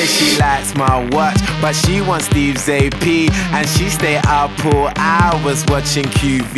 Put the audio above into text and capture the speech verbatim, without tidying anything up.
says she likes my watch, but she wants Steve's A P, and she stay up all hours watching Q V.